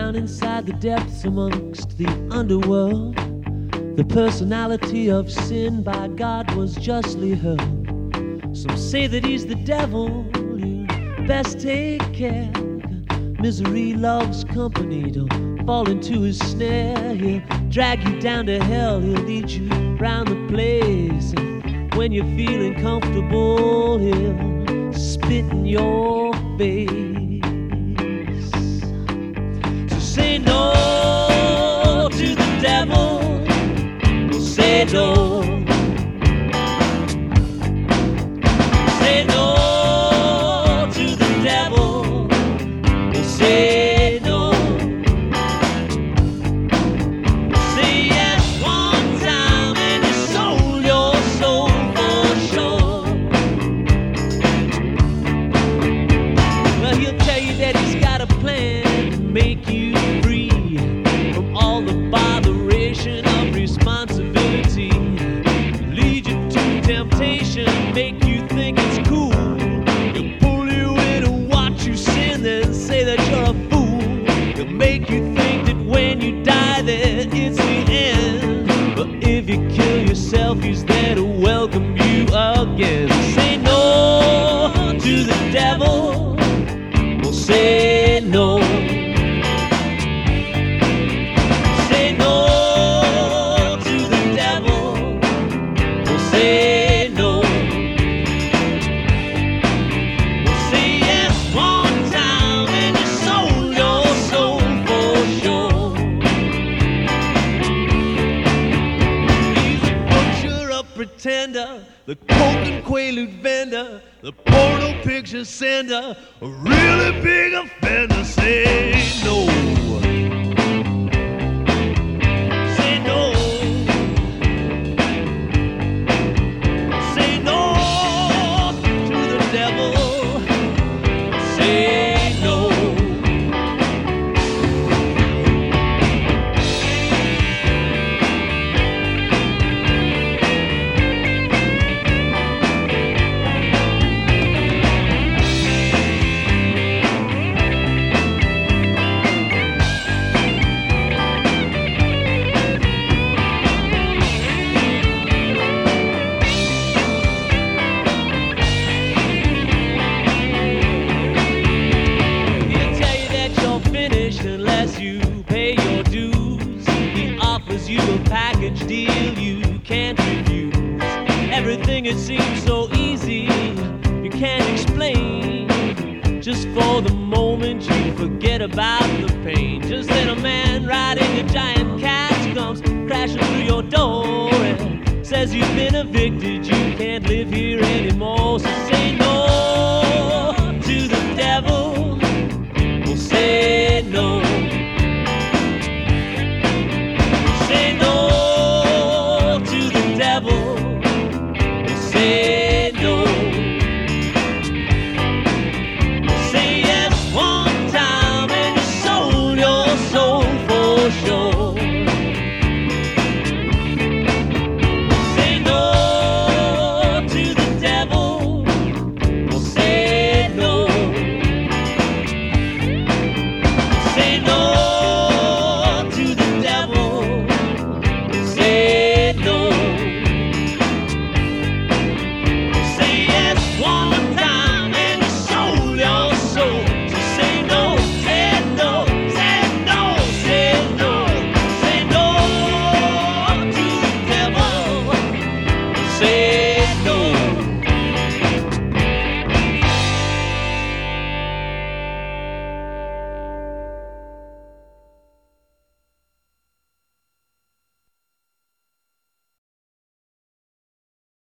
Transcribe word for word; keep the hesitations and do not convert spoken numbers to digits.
down inside the depths amongst the underworld. The personality of sin by God was justly hurled. Some say that he's the devil, you best take care. Misery loves company, don't fall into his snare. He'll drag you down to hell, he'll lead you round the place. And when you're feeling comfortable, he'll spit in your face. So say no to the devil, say no. Say no to the devil, say no. Say yes one time and you sold your soul for sure. Well, he'll tell you that he's got a plan to make you free from all the botheration of responsibility. Lead you to temptation, make you think it's cool. He'll pull you in and watch you sin, then say that you're a fool. He'll make you think that when you die that it's the end. But if you kill yourself, he's there to welcome you again. Say no to the devil, well, say no. Say no to the devil, well, say no. Well, say yes one time and you sold your soul for sure. He's a butcher, a pretender, the coke and quaalude vendor, the porno picture sender, a really big offender. Say no. Say no. Say no to the devil. Say no. He'll tell you that you're finished unless you pay your dues. He offers you a package deal you can't refuse. Everything it seems so easy, you can't explain. Just for the moment you forget about the pain. Just then a man riding a giant cat comes crashing through your door and says you've been evicted, you